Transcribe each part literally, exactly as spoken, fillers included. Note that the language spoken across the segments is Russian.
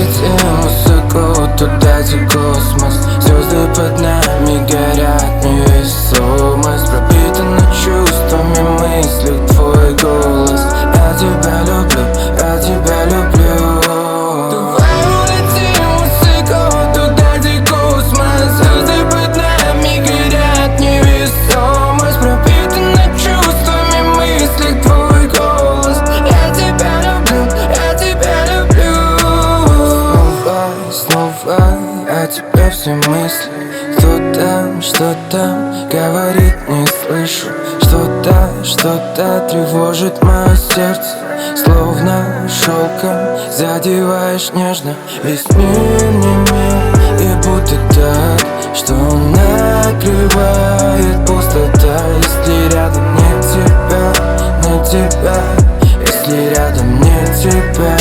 улетим высоко туда, где космос. Звезды под нами горят, невесомость пропитана чувствами, мыслях твой голос. Я тебя люблю, я тебя люблю. Давай улетим высоко туда, где космос. Звезды под нами горят, невесомость пропитана чувствами, мыслях твой голос. Я тебя люблю, я тебя люблю. Снова, снова о тебе все мысли. Кто там, что там, говорит, не слышу. Что-то, что-то тревожит мое сердце. Словно шелком задеваешь нежно. Весь мир не мир, и будто так, что накрывает пустота. Если рядом нет тебя, нет тебя, если рядом нет тебя.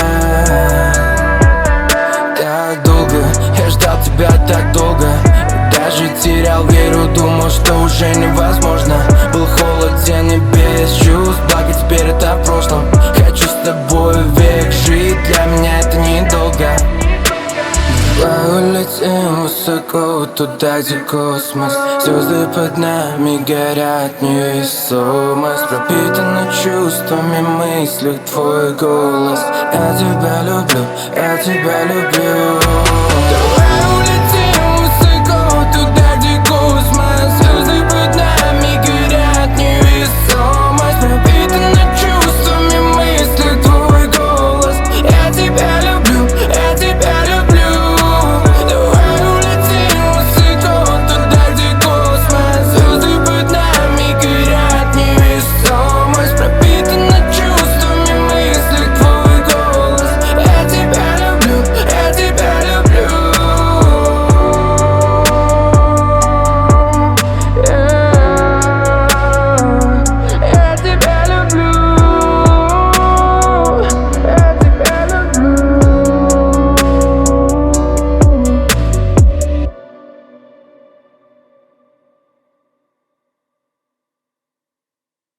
Так долго, я ждал тебя так долго. Даже терял веру, думал, что уже невозможно. Был холоден и без чувств, благо теперь это в прошлом. Хочу с тобой век жить, для меня это недолго. Давай улетим высоко туда, где космос. Звезды под нами горят, невесомость пропитана чувствами, мыслях твой голос. Я тебя люблю, я тебя люблю.